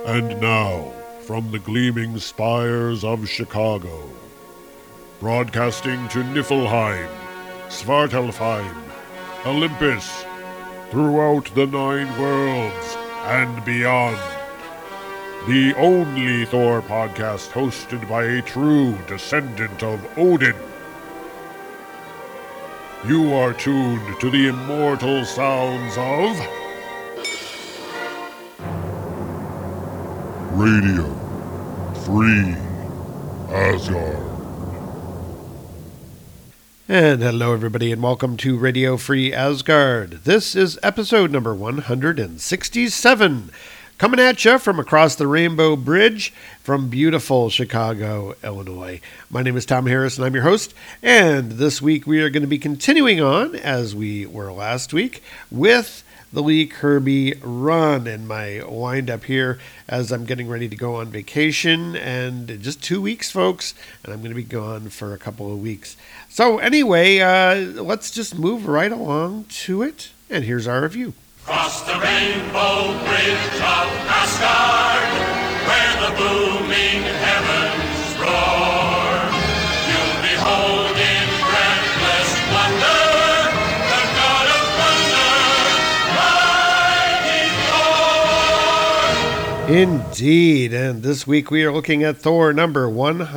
And now, from the gleaming spires of Chicago, broadcasting to Niflheim, Svartalfheim, Olympus, throughout the 9 worlds and beyond. The only Thor podcast hosted by a true descendant of Odin. You are tuned to the immortal sounds of Radio Free Asgard. And hello everybody and welcome to Radio Free Asgard. This is episode number 167. Coming at you from across the Rainbow Bridge from beautiful Chicago, Illinois. My name is Tom Harris and I'm your host. And this week we are going to be continuing on, as we were last week, with the Lee Kirby run and my wind up here as I'm getting ready to go on vacation. And just 2 weeks, folks, and I'm going to be gone for a couple of weeks. So anyway, let's just move right along to it. And here's our review. Cross the rainbow bridge of Asgard, where the booming heavens roar. You'll behold in breathless wonder the God of thunder, mighty Thor. Indeed, and this week we are looking at Thor number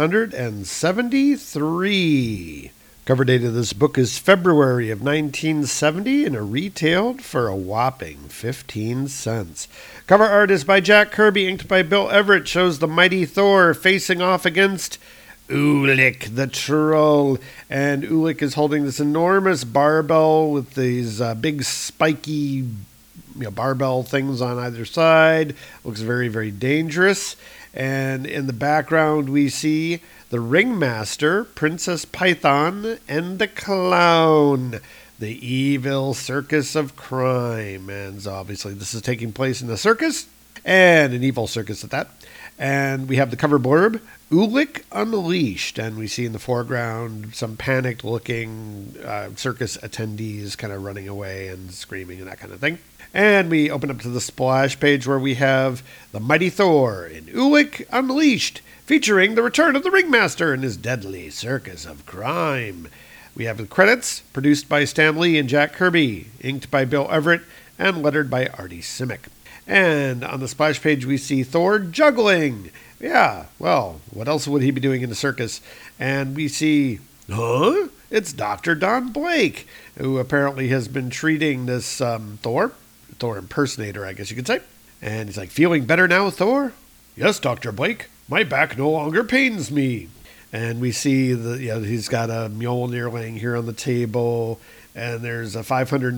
173. Cover date of this book is February of 1970 and it retailed for a whopping 15 cents. Cover art is by Jack Kirby, inked by Bill Everett, shows the mighty Thor facing off against Ulik the Troll. And Ulik is holding this enormous barbell with these big spiky barbell things on either side. Looks very, very dangerous. And in the background we see the Ringmaster, Princess Python, and the Clown, the evil circus of crime. And so obviously this is taking place in a circus, and an evil circus at that. And we have the cover blurb, Ulik Unleashed. And we see in the foreground some panicked looking circus attendees kind of running away and screaming and that kind of thing. And we open up to the splash page where we have the mighty Thor in Ulik Unleashed, featuring the return of the Ringmaster and his deadly circus of crime. We have the credits, produced by Stan Lee and Jack Kirby, inked by Bill Everett, and lettered by Artie Simic. And on the splash page we see Thor juggling. Yeah, well, what else would he be doing in the circus? And we see, it's Dr. Don Blake, who apparently has been treating this Thor impersonator, I guess you could say. And he's like, feeling better now, Thor? Yes, Dr. Blake. My back no longer pains me. And we see he's got a Mjolnir laying here on the table, and there's a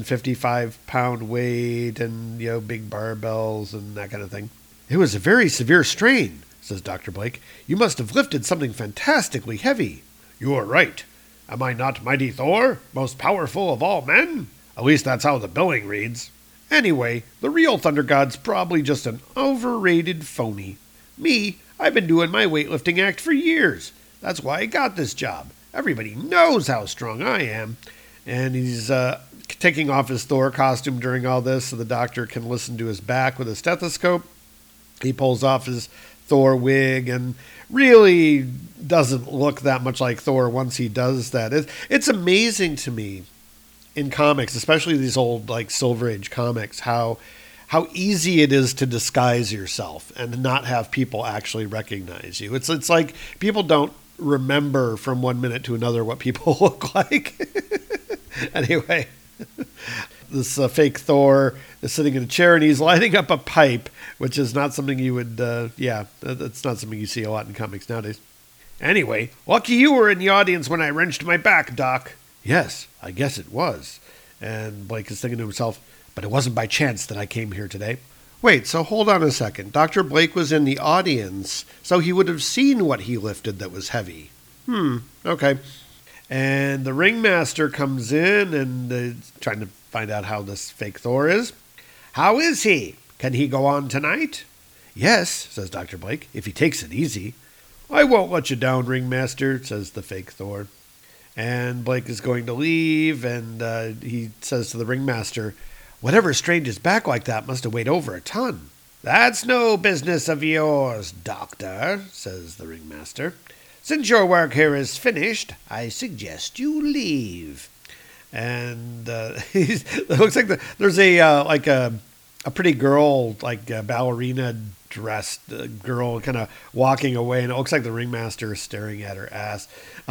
555-pound weight, and big barbells and that kind of thing. It was a very severe strain, says Dr. Blake. You must have lifted something fantastically heavy. You are right. Am I not mighty Thor, most powerful of all men? At least that's how the billing reads. Anyway, the real Thunder God's probably just an overrated phony. Me, I've been doing my weightlifting act for years. That's why I got this job. Everybody knows how strong I am. And he's taking off his Thor costume during all this so the doctor can listen to his back with a stethoscope. He pulls off his Thor wig and really doesn't look that much like Thor once he does that. It's amazing to me in comics, especially these old Silver Age comics, how easy it is to disguise yourself and not have people actually recognize you. It's like people don't remember from one minute to another what people look like. Anyway, this fake Thor is sitting in a chair and he's lighting up a pipe, which is not something you would, that's not something you see a lot in comics nowadays. Anyway, lucky you were in the audience when I wrenched my back, Doc. Yes, I guess it was. And Blake is thinking to himself, but it wasn't by chance that I came here today. Wait, so hold on a second. Dr. Blake was in the audience, so he would have seen what he lifted that was heavy. Okay. And the Ringmaster comes in and trying to find out how this fake Thor is. How is he? Can he go on tonight? Yes, says Dr. Blake, if he takes it easy. I won't let you down, Ringmaster, says the fake Thor. And Blake is going to leave, and he says to the Ringmaster, whatever strained his back like that must have weighed over a ton. "That's no business of yours, Doctor," says the ringmaster. "Since your work here is finished, I suggest you leave." And it looks like there's a pretty girl, like a ballerina dressed girl, kind of walking away, and it looks like the ringmaster is staring at her ass.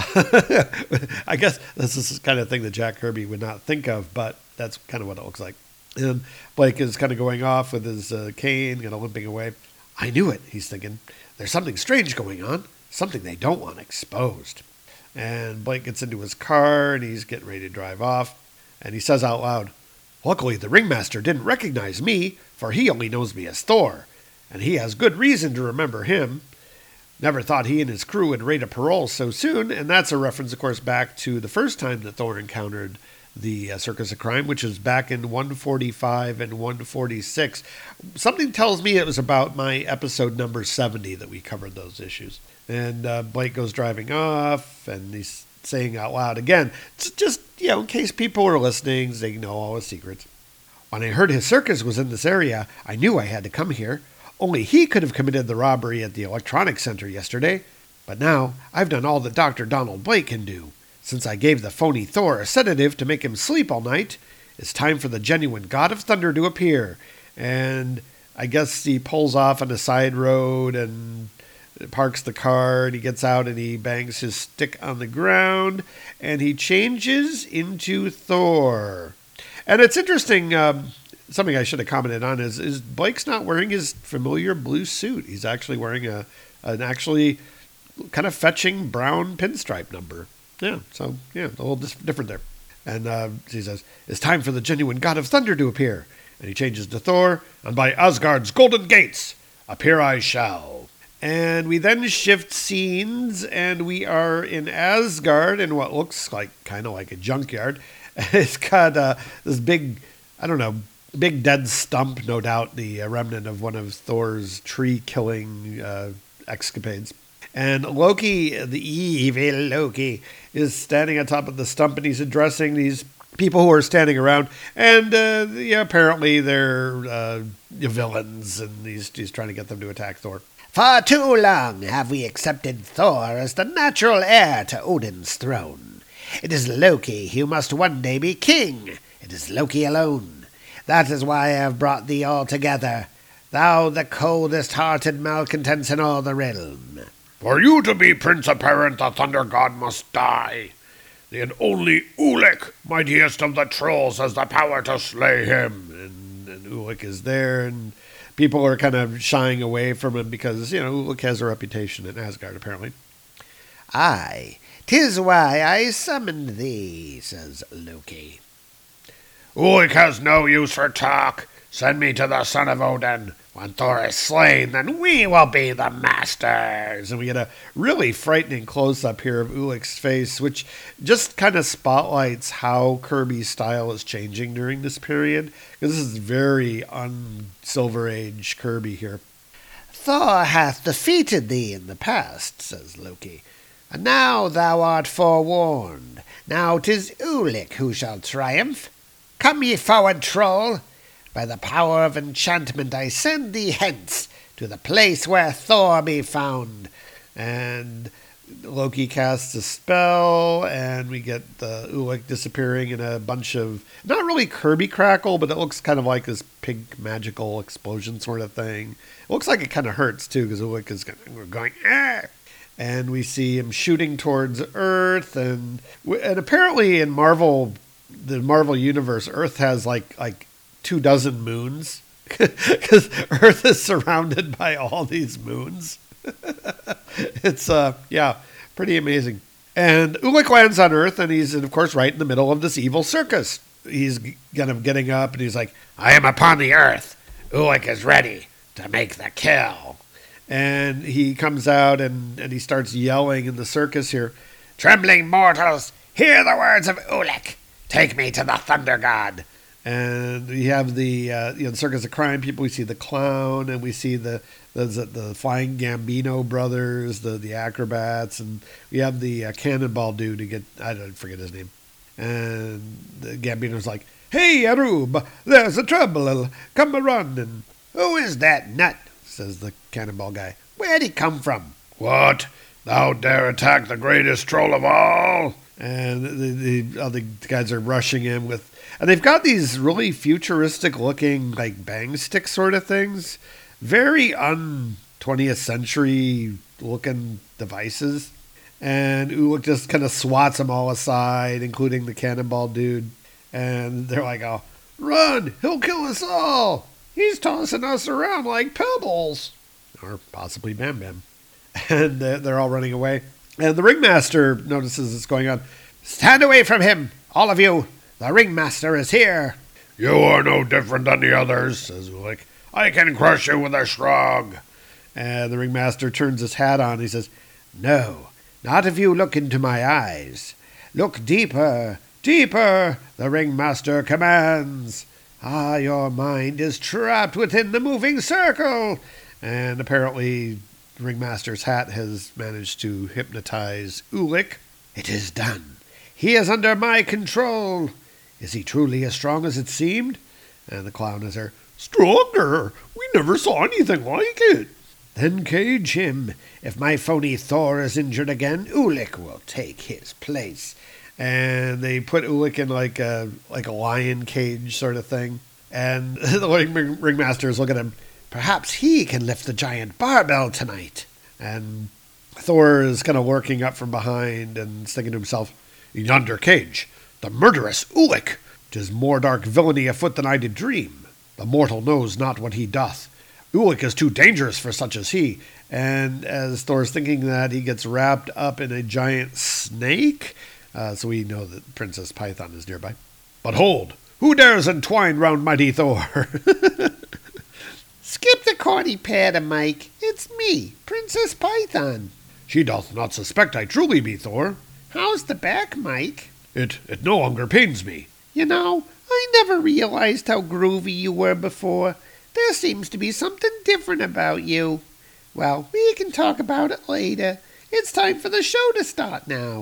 I guess this is the kind of thing that Jack Kirby would not think of, but that's kind of what it looks like. And Blake is kind of going off with his cane, kind of limping away. "I knew it," he's thinking. "There's something strange going on, something they don't want exposed." And Blake gets into his car, and he's getting ready to drive off. And he says out loud, "Luckily, the ringmaster didn't recognize me, for he only knows me as Thor. And he has good reason to remember him. Never thought he and his crew would raid a parole so soon." And that's a reference, of course, back to the first time that Thor encountered the Circus of Crime, which was back in 145 and 146. Something tells me it was about my episode number 70 that we covered those issues. And Blake goes driving off, and he's saying out loud again, just, in case people are listening, they know all his secrets. "When I heard his circus was in this area, I knew I had to come here. Only he could have committed the robbery at the Electronics Center yesterday. But now I've done all that Dr. Donald Blake can do. Since I gave the phony Thor a sedative to make him sleep all night, it's time for the genuine God of Thunder to appear." And I guess he pulls off on a side road and parks the car, and he gets out and he bangs his stick on the ground, and he changes into Thor. And it's interesting, something I should have commented on is Blake's not wearing his familiar blue suit. He's actually wearing an actually kind of fetching brown pinstripe number. Yeah, so, a little different there. And he says, "It's time for the genuine God of Thunder to appear." And he changes to Thor, "And by Asgard's golden gates, appear I shall." And we then shift scenes, and we are in Asgard in what looks like kind of like a junkyard. It's got this big, big dead stump, no doubt the remnant of one of Thor's tree-killing escapades. And Loki, the evil Loki, is standing on top of the stump, and he's addressing these people who are standing around. And apparently they're villains, and he's trying to get them to attack Thor. "For too long have we accepted Thor as the natural heir to Odin's throne. It is Loki who must one day be king. It is Loki alone. That is why I have brought thee all together, thou the coldest-hearted malcontents in all the realm. For you to be Prince Apparent, the Thunder God must die. And only Ulik, mightiest of the trolls, has the power to slay him." And Ulik is there, and people are kind of shying away from him because, Ulik has a reputation in Asgard, apparently. "Aye, 'tis why I summoned thee," says Loki. Ulik has no use for talk. Send me to the son of Odin. When Thor is slain, then we will be the masters. And we get a really frightening close-up here of Ulik's face, which just kind of spotlights how Kirby's style is changing during this period. Because this is very un-Silver Age Kirby here. "Thor hath defeated thee in the past," says Loki, "and now thou art forewarned. Now 'tis Ulik who shall triumph. Come ye forward, troll. By the power of enchantment I send thee hence to the place where Thor be found." And Loki casts a spell, and we get the Ulik disappearing in a bunch of, not really Kirby crackle, but it looks kind of like this pink magical explosion sort of thing. It looks like it kind of hurts, too, because Ulik is going, ah! And we see him shooting towards Earth, and apparently in the Marvel Universe, Earth has like 24 moons, because Earth is surrounded by all these moons. It's, pretty amazing. And Ulik lands on Earth, and he's, of course, right in the middle of this evil circus. He's kind of getting up, and he's like, "I am upon the earth. Ulik is ready to make the kill." And he comes out, and he starts yelling in the circus here, "Trembling mortals, hear the words of Ulik. Take me to the Thunder God." And we have the Circus of Crime people. We see the clown, and we see the flying Gambino brothers, the acrobats, and we have the cannonball dude I don't forget his name. And the Gambino's like, "Hey, Arub, there's a trouble. Come a run." And Who is that nut? Says the cannonball guy. Where'd he come from? What? Thou dare attack the greatest troll of all? And the other guys are rushing him and they've got these really futuristic looking, like, bang stick sort of things. Very 20th century looking devices. And Ulik just kind of swats them all aside, including the cannonball dude. And they're like, oh, run! He'll kill us all! He's tossing us around like pebbles! Or possibly Bam Bam. And they're all running away. And the ringmaster notices what's going on. Stand away from him, all of you! The ringmaster is here! You are no different than the others, says Ulik. I can crush you with a shrug. And the ringmaster turns his hat on. He says, No, not if you look into my eyes. Look deeper, deeper, the ringmaster commands. Ah, your mind is trapped within the moving circle. And apparently the ringmaster's hat has managed to hypnotize Ulik. It is done. He is under my control. Is he truly as strong as it seemed? And the clown is there. Stronger? We never saw anything like it. Then cage him. If my phony Thor is injured again, Ulik will take his place. And they put Ulik in like a lion cage sort of thing. And the ringmasters look at him. Perhaps he can lift the giant barbell tonight. And Thor is kind of lurking up from behind and thinking to himself, in yonder cage, the murderous Ulik. 'Tis more dark villainy afoot than I did dream. The mortal knows not what he doth. Ulik is too dangerous for such as he. And as Thor's thinking that, he gets wrapped up in a giant snake. So we know that Princess Python is nearby. But hold, who dares entwine round mighty Thor? Skip the corny patter, Mike. It's me, Princess Python. She doth not suspect I truly be Thor. How's the back, Mike? It no longer pains me. You know, I never realized how groovy you were before. There seems to be something different about you. Well, we can talk about it later. It's time for the show to start now.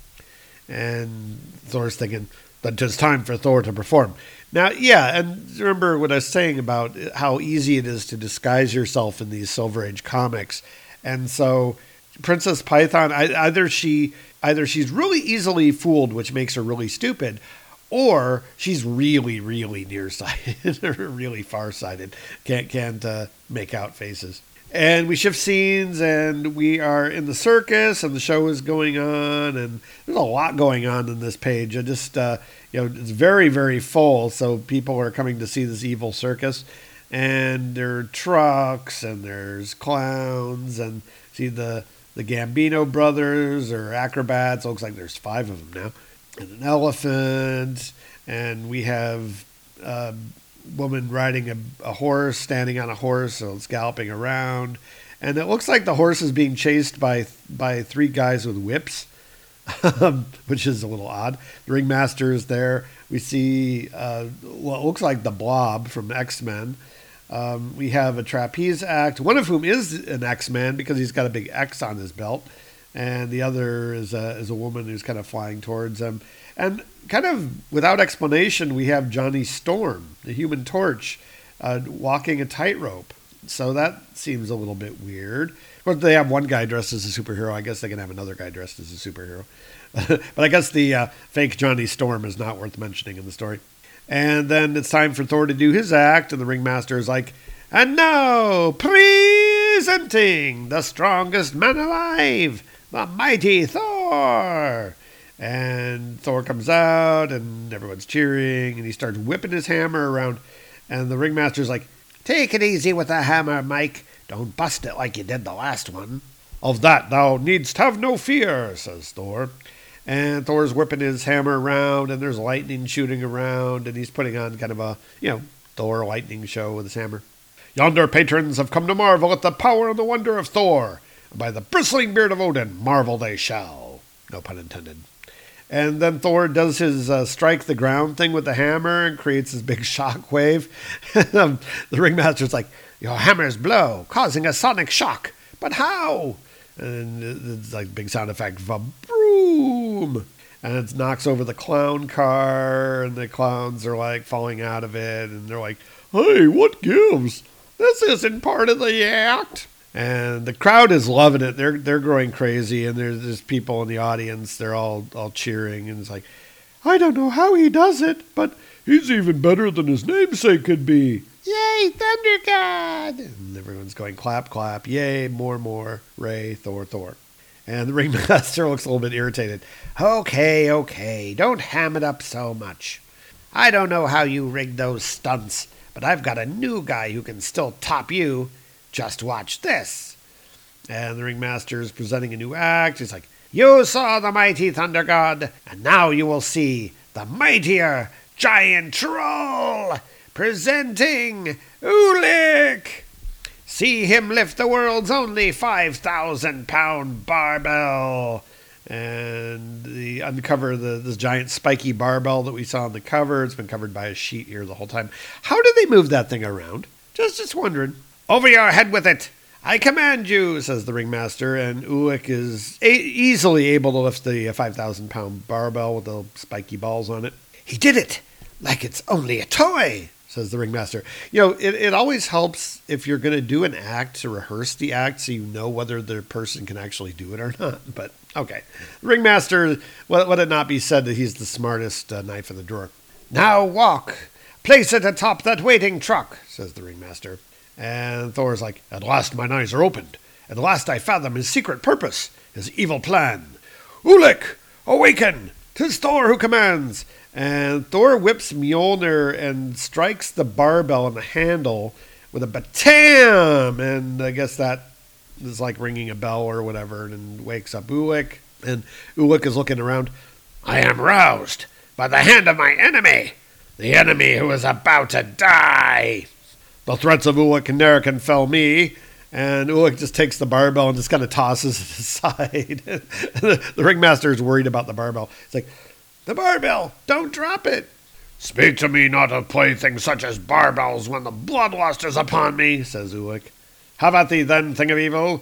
And Thor's thinking that it's time for Thor to perform. Now, yeah, and remember what I was saying about how easy it is to disguise yourself in these Silver Age comics. And so Princess Python, either she's really easily fooled, which makes her really stupid, or she's really, really nearsighted, or really farsighted, can't make out faces. And we shift scenes, and we are in the circus, and the show is going on, and there's a lot going on in this page. It's very, very full, so people are coming to see this evil circus, and there are trucks, and there's clowns, and see the Gambino brothers or acrobats. It looks like there's 5 of them now. And an elephant, and we have a woman riding a horse, standing on a horse, so it's galloping around. And it looks like the horse is being chased by 3 guys with whips, which is a little odd. The ringmaster is there. We see what looks like the Blob from X-Men. We have a trapeze act, one of whom is an X-Man because he's got a big X on his belt, and the other is a woman who's kind of flying towards him. And kind of without explanation, we have Johnny Storm, the Human Torch, walking a tightrope. So that seems a little bit weird. Of course, they have one guy dressed as a superhero. I guess they can have another guy dressed as a superhero. But I guess the fake Johnny Storm is not worth mentioning in the story. And then it's time for Thor to do his act, and the ringmaster is like, and now, presenting the strongest man alive, the mighty Thor. And Thor comes out, and everyone's cheering, and he starts whipping his hammer around. And the ringmaster's like, take it easy with the hammer, Mike. Don't bust it like you did the last one. Of that thou needst have no fear, says Thor. And Thor's whipping his hammer around, and there's lightning shooting around, and he's putting on kind of a, Thor lightning show with his hammer. Yonder patrons have come to marvel at the power and the wonder of Thor. And by the bristling beard of Odin, marvel they shall. No pun intended. And then Thor does his strike the ground thing with the hammer and creates this big shock wave. The ringmaster's like, your hammers blow, causing a sonic shock. But how? And it's like big sound effect, va-broom. And it knocks over the clown car, and the clowns are like falling out of it, and they're like, hey, what gives? This isn't part of the act. And the crowd is loving it. They're going crazy, and there's people in the audience. They're all cheering, and it's like, I don't know how he does it, but he's even better than his namesake could be. Yay, Thunder God! And everyone's going clap, clap. Yay, more. Ray, Thor. And the ringmaster looks a little bit irritated. Okay, don't ham it up so much. I don't know how you rigged those stunts, but I've got a new guy who can still top you. Just watch this. And the ringmaster is presenting a new act. He's like, you saw the mighty Thunder God, and now you will see the mightier giant troll, presenting Ulik. See him lift the world's only 5,000-pound barbell. And they uncover this giant spiky barbell that we saw on the cover. It's been covered by a sheet here the whole time. How did they move that thing around? Just wondering. Over your head with it. I command you, says the ringmaster, and Ulik is easily able to lift the 5,000-pound barbell with the spiky balls on it. He did it, like it's only a toy, says the ringmaster. It always helps if you're going to do an act to rehearse the act so you know whether the person can actually do it or not. But, okay. The ringmaster, let it not be said that he's the smartest knife in the drawer. Now walk. Place it atop that waiting truck, says the ringmaster. And Thor's like, at last mine eyes are opened. At last I fathom his secret purpose, his evil plan. Ulik, awaken! 'Tis Thor who commands. And Thor whips Mjolnir and strikes the barbell on the handle with a batam. And I guess that is like ringing a bell or whatever, and wakes up Ulik. And Ulik is looking around. I am roused by the hand of my enemy, the enemy who is about to die. The threats of Ulik and Nerican fell me, and Ulik just takes the barbell and just kind of tosses it aside. The ringmaster is worried about the barbell. It's like, the barbell, don't drop it. Speak to me not of playthings such as barbells when the bloodlust is upon me, says Ulik. Have at thee then, thing of evil.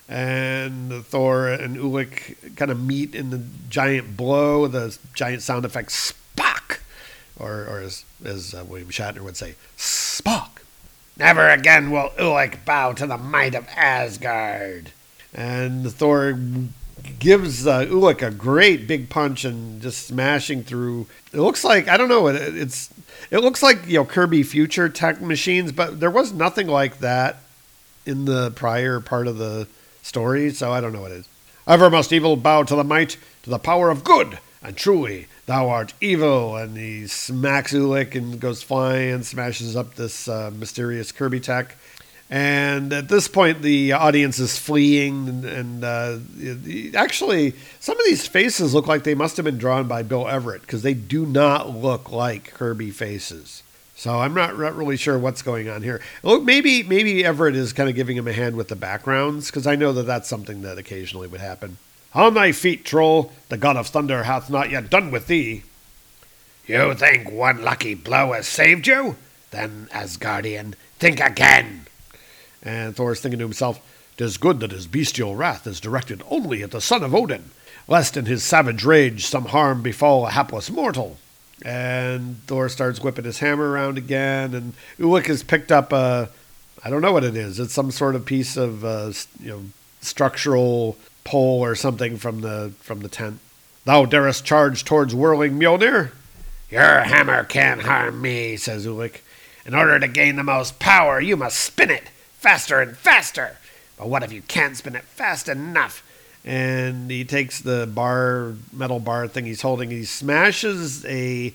And Thor and Ulik kind of meet in the giant blow, the giant sound effect, Spock, or as William Shatner would say, Spock. Never again will Ulik bow to the might of Asgard. And Thor gives Ulik a great big punch and just smashing through. It looks like, I don't know, it looks like Kirby Future Tech machines, but there was nothing like that in the prior part of the story, so I don't know what it is. Ever must evil bow to the might, to the power of good, and truly thou art evil. And he smacks Ulik and goes flying and smashes up this mysterious Kirby tech. And at this point, the audience is fleeing. And actually, some of these faces look like they must have been drawn by Bill Everett, because they do not look like Kirby faces. So I'm not really sure what's going on here. Look, maybe Everett is kind of giving him a hand with the backgrounds, because I know that that's something that occasionally would happen. On thy feet, troll, the god of thunder hath not yet done with thee. You think one lucky blow has saved you? Then, Asgardian, think again. And Thor's thinking to himself, 'tis good that his bestial wrath is directed only at the son of Odin, lest in his savage rage some harm befall a hapless mortal. And Thor starts whipping his hammer around again, and Ulik has picked up I don't know what it is. It's some sort of piece of structural pole or something from the tent. Thou darest charge towards whirling Mjolnir? Your hammer can't harm me, says Ulik. In order to gain the most power, you must spin it faster and faster. But what if you can't spin it fast enough? And he takes the metal bar thing he's holding, and he smashes a,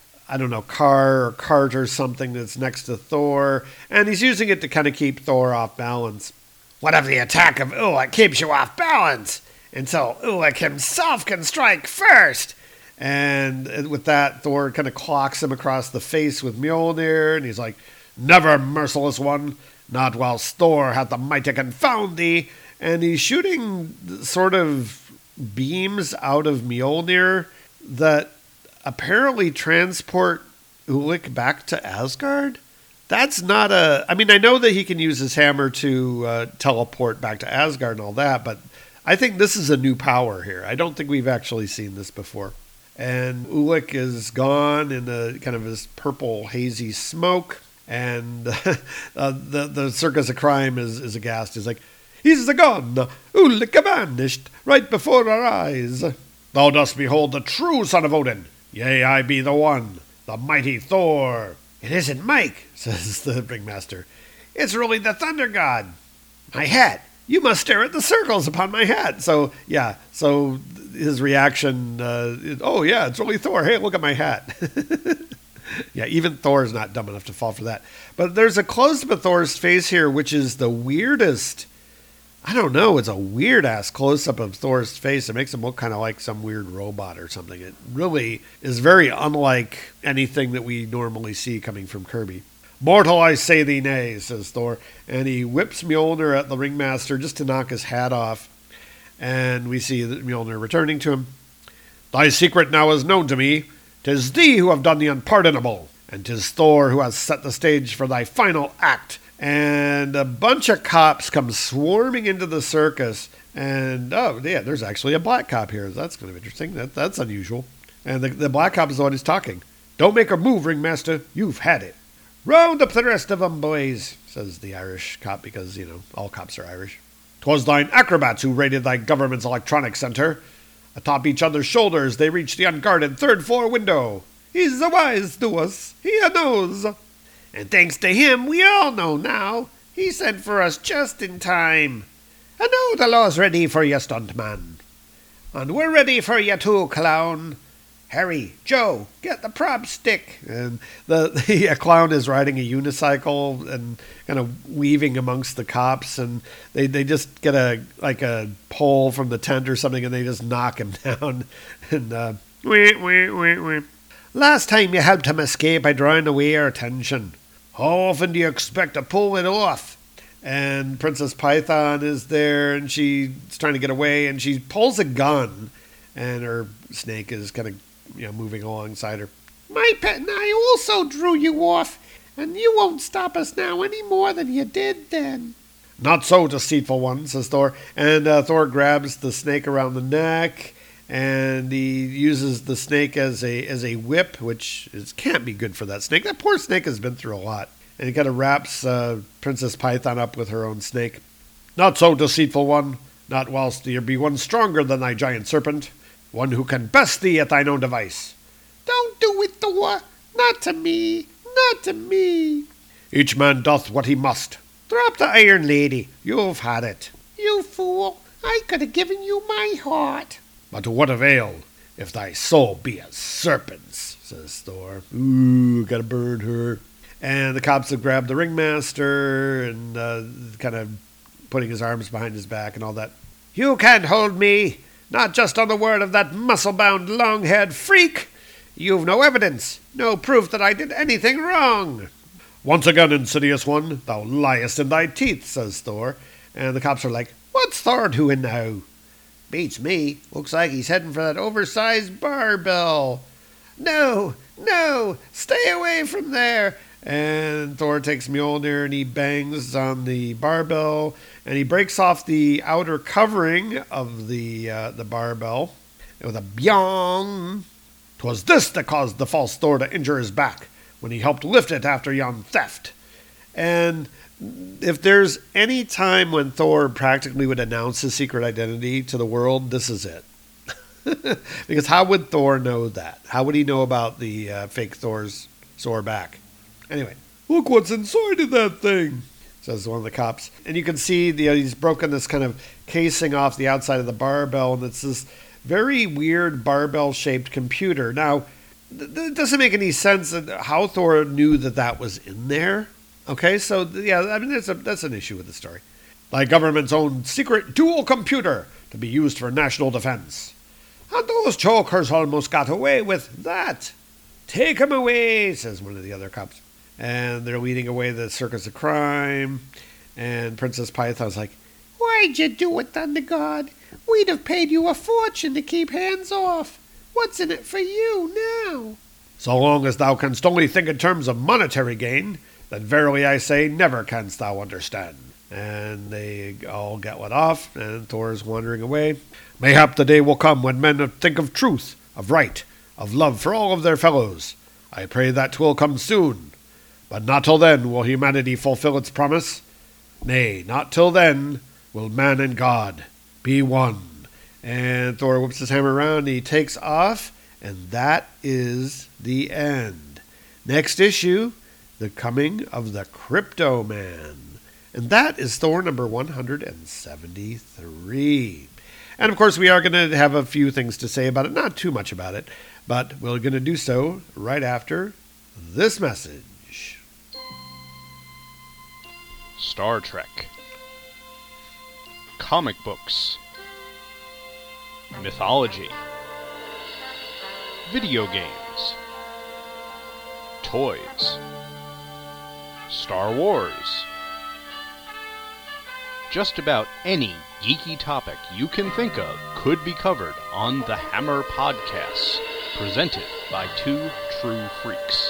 car or cart or something that's next to Thor, and he's using it to kind of keep Thor off balance. What if the attack of Ulik keeps you off balance until Ulik himself can strike first? And with that, Thor kind of clocks him across the face with Mjolnir, and he's like, never, merciless one, not whilst Thor hath the might to confound thee. And he's shooting sort of beams out of Mjolnir that apparently transport Ulik back to Asgard. That's not I know that he can use his hammer to teleport back to Asgard and all that, but I think this is a new power here. I don't think we've actually seen this before. And Ulik is gone in a kind of this purple hazy smoke. And the Circus of Crime is aghast. He's like, he's gone, Ulick vanished, right before our eyes. Thou dost behold the true son of Odin. Yea, I be the one, the mighty Thor. It isn't Mike, Says the ringmaster. it's really the thunder god. My hat. You must stare at the circles upon my hat. So his reaction, oh yeah, it's really Thor. Hey, look at my hat. Yeah, even Thor's not dumb enough to fall for that. But there's a close-up of Thor's face here, which is the weirdest. I don't know. It's a weird-ass close-up of Thor's face. It makes him look kind of like some weird robot or something. It really is very unlike anything that we normally see coming from Kirby. Mortal, I say thee nay, says Thor. And he whips Mjolnir at the ringmaster just to knock his hat off. And we see Mjolnir returning to him. Thy secret now is known to me. 'Tis thee who have done the unpardonable, and 'tis Thor who has set the stage for thy final act. And a bunch of cops come swarming into the circus, and oh yeah, there's actually a black cop here. That's kind of interesting. That's unusual. And the black cop is the one who's talking. Don't make a move, ringmaster. You've had it. Round up the rest of 'em, boys, says the Irish cop, because, all cops are Irish. 'Twas thine acrobats who raided thy government's electronics center. Atop each other's shoulders, they reached the unguarded third-floor window. He's a wise to us. He knows. And thanks to him, we all know now. He sent for us just in time. And now the law's ready for you, stuntman. And we're ready for you too, clown. Harry, Joe, get the prop stick. And the clown is riding a unicycle and kind of weaving amongst the cops, and they just get a pole from the tent or something, and they just knock him down. And wee. Last time you helped him escape by drawing away our attention. How often do you expect to pull it off? And Princess Python is there, and she's trying to get away, and she pulls a gun, and her snake is kind of moving alongside her. My pet and I also drew you off, and you won't stop us now any more than you did then. Not so, deceitful one, says Thor. And Thor grabs the snake around the neck, and he uses the snake as a whip, which can't be good for that snake. That poor snake has been through a lot. And he kind of wraps Princess Python up with her own snake. Not so, deceitful one. Not whilst there be one stronger than thy giant serpent. One who can best thee at thine own device. Don't do it, Thor. Not to me. Not to me. Each man doth what he must. Drop the iron, lady. You've had it. You fool. I could have given you my heart. But to what avail, if thy soul be as serpent's, says Thor. Ooh, gotta burn her. And the cops have grabbed the ringmaster and kind of putting his arms behind his back and all that. You can't hold me. Not just on the word of that muscle-bound, long-haired freak. You've no evidence, no proof that I did anything wrong. Once again, insidious one, thou liest in thy teeth, says Thor. And the cops are like, what's Thor doing now? Beats me. Looks like he's heading for that oversized barbell. No, stay away from there. And Thor takes Mjolnir and he bangs on the barbell, and he breaks off the outer covering of the barbell with a byong. 'Twas this that caused the false Thor to injure his back when he helped lift it after yon theft. And if there's any time when Thor practically would announce his secret identity to the world, this is it. Because how would Thor know that? How would he know about the fake Thor's sore back? Anyway, look what's inside of that thing, says one of the cops. And you can see he's broken this kind of casing off the outside of the barbell, and it's this very weird barbell-shaped computer. Now, it doesn't make any sense how Thor knew that was in there. Okay, so yeah, I mean that's an issue with the story. Thy government's own secret dual computer to be used for national defense. And those chokers almost got away with that. Take him away, says one of the other cops. And they're leading away the Circus of Crime. And Princess Python's like, why'd you do it, Thunder God? We'd have paid you a fortune to keep hands off. What's in it for you now? So long as thou canst only think in terms of monetary gain, then verily I say, never canst thou understand. And they all get let off, and Thor's wandering away. Mayhap the day will come when men think of truth, of right, of love for all of their fellows. I pray that 'twill come soon. But not till then will humanity fulfill its promise. Nay, not till then will man and God be one. And Thor whips his hammer around, and he takes off, and that is the end. Next issue, the coming of the Crypto Man. And that is Thor number 173. And of course, we are going to have a few things to say about it, not too much about it, but we're going to do so right after this message. Star Trek, comic books, mythology, video games, toys, Star Wars. Just about any geeky topic you can think of could be covered on the Hammer Podcasts, presented by Two True Freaks.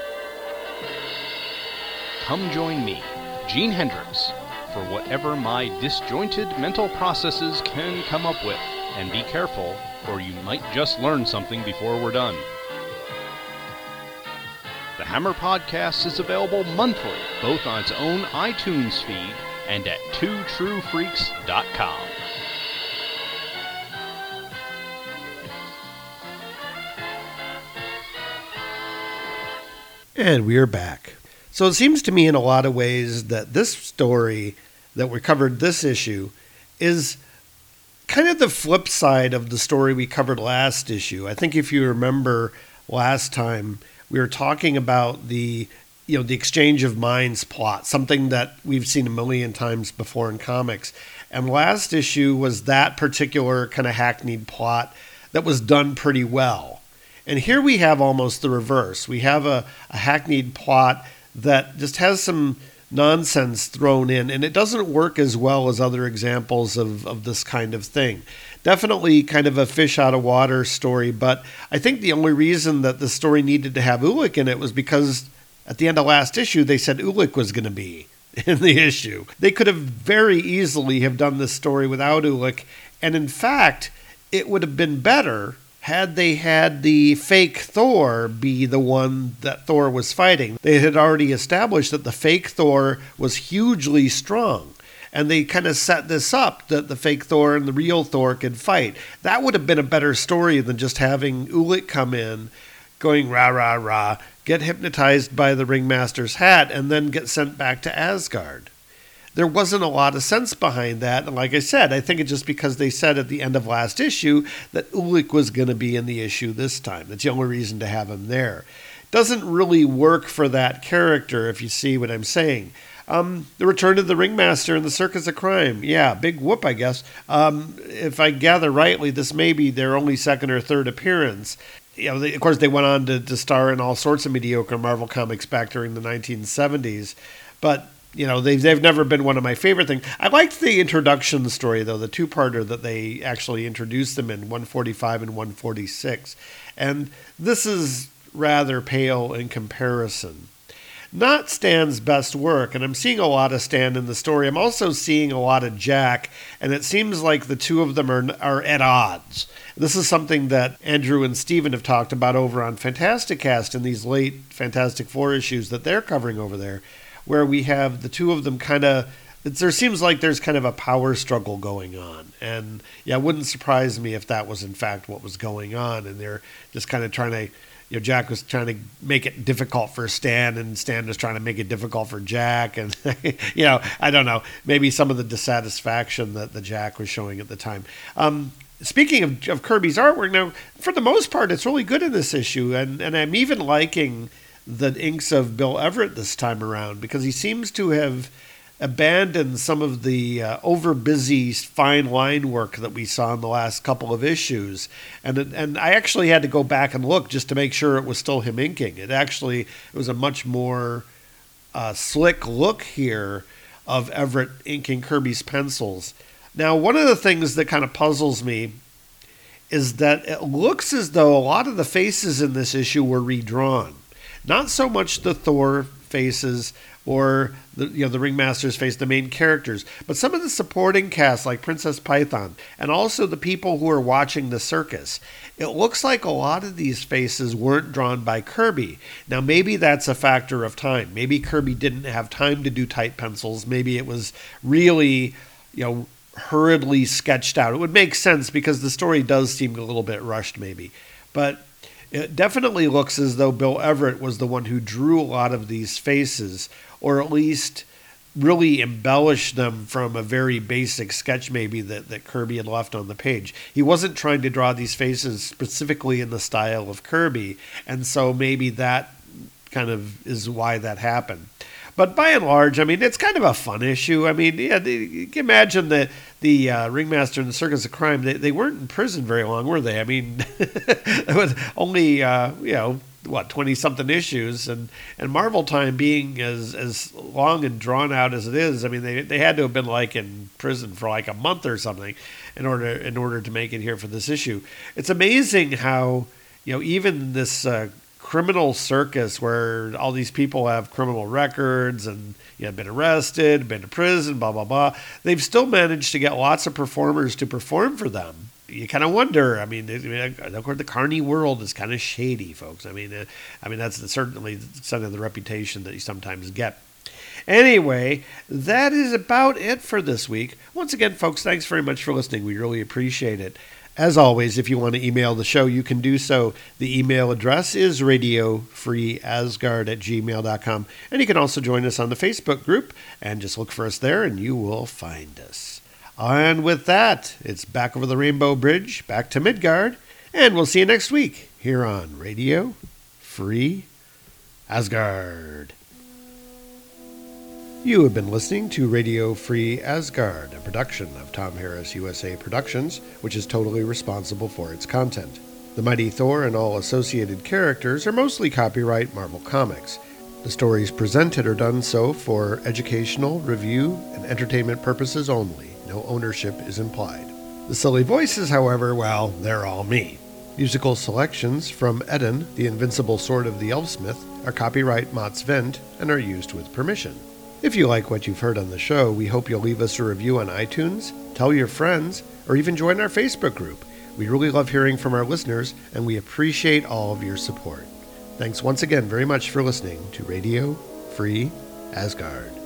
Come join me, Gene Hendricks, for whatever my disjointed mental processes can come up with, and be careful, or you might just learn something before we're done. The Hammer Podcast is available monthly, both on its own iTunes feed and at twotruefreaks.com. And we are back. So it seems to me in a lot of ways that this story that we covered this issue is kind of the flip side of the story we covered last issue. I think if you remember last time, we were talking about the exchange of minds plot, something that we've seen a million times before in comics. And last issue was that particular kind of hackneyed plot that was done pretty well. And here we have almost the reverse. We have a hackneyed plot that just has some nonsense thrown in, and it doesn't work as well as other examples of this kind of thing. Definitely kind of a fish out of water story, but I think the only reason that the story needed to have Ulik in it was because at the end of last issue, they said Ulik was going to be in the issue. They could have very easily have done this story without Ulik, and in fact, it would have been better had they had the fake Thor be the one that Thor was fighting. They had already established that the fake Thor was hugely strong, and they kind of set this up that the fake Thor and the real Thor could fight. That would have been a better story than just having Ulik come in, going rah, rah, rah, get hypnotized by the Ringmaster's hat, and then get sent back to Asgard. There wasn't a lot of sense behind that, and like I said, I think it's just because they said at the end of last issue that Ulik was going to be in the issue this time. That's the only reason to have him there. Doesn't really work for that character, if you see what I'm saying. The return of the Ringmaster in the Circus of Crime. Yeah, big whoop, I guess. If I gather rightly, this may be their only second or third appearance. Of course, they went on to star in all sorts of mediocre Marvel comics back during the 1970s. But they've never been one of my favorite things. I liked the introduction story, though, the two-parter that they actually introduced them in, 145 and 146. And this is rather pale in comparison. Not Stan's best work, and I'm seeing a lot of Stan in the story. I'm also seeing a lot of Jack, and it seems like the two of them are at odds. This is something that Andrew and Steven have talked about over on Fantasticast in these late Fantastic Four issues that they're covering over there, where we have the two of them there seems like there's kind of a power struggle going on. And yeah, it wouldn't surprise me if that was in fact what was going on. And they're just kind of trying to, Jack was trying to make it difficult for Stan, and Stan was trying to make it difficult for Jack. And, I don't know, maybe some of the dissatisfaction that the Jack was showing at the time. Speaking of Kirby's artwork, now, for the most part, it's really good in this issue. And I'm even liking the inks of Bill Everett this time around, because he seems to have abandoned some of the over-busy fine line work that we saw in the last couple of issues. And I actually had to go back and look just to make sure it was still him inking. It was a much more slick look here of Everett inking Kirby's pencils. Now, one of the things that kind of puzzles me is that it looks as though a lot of the faces in this issue were redrawn. Not so much the Thor faces or the ringmaster's face, the main characters, but some of the supporting cast like Princess Python and also the people who are watching the circus. It looks like a lot of these faces weren't drawn by Kirby. Now maybe that's a factor of time. Maybe Kirby didn't have time to do tight pencils. Maybe it was really, hurriedly sketched out. It would make sense because the story does seem a little bit rushed maybe. But it definitely looks as though Bill Everett was the one who drew a lot of these faces, or at least really embellished them from a very basic sketch maybe that Kirby had left on the page. He wasn't trying to draw these faces specifically in the style of Kirby, and so maybe that kind of is why that happened. But by and large, it's kind of a fun issue. You can imagine that the ringmaster and the Circus of Crime, they weren't in prison very long, were they? It was only, 20-something issues, and Marvel time being as long and drawn out as it is, they had to have been in prison for a month or something in order to make it here for this issue. It's amazing how, even this criminal circus where all these people have criminal records and been arrested, been to prison, blah, blah, blah. They've still managed to get lots of performers to perform for them. You kind of wonder, of course, the Carney world is kind of shady, folks. That's certainly some of the reputation that you sometimes get. Anyway, that is about it for this week. Once again, folks, thanks very much for listening. We really appreciate it. As always, if you want to email the show, you can do so. The email address is radiofreeasgard@gmail.com. And you can also join us on the Facebook group and just look for us there and you will find us. And with that, it's back over the Rainbow Bridge, back to Midgard, and we'll see you next week here on Radio Free Asgard. You have been listening to Radio Free Asgard, a production of Tom Harris USA Productions, which is totally responsible for its content. The Mighty Thor and all associated characters are mostly copyright Marvel Comics. The stories presented are done so for educational, review, and entertainment purposes only. No ownership is implied. The silly voices, however, well, they're all me. Musical selections from Eden, the Invincible Sword of the Elfsmith, are copyright Mott's Vent and are used with permission. If you like what you've heard on the show, we hope you'll leave us a review on iTunes, tell your friends, or even join our Facebook group. We really love hearing from our listeners, and we appreciate all of your support. Thanks once again very much for listening to Radio Free Asgard.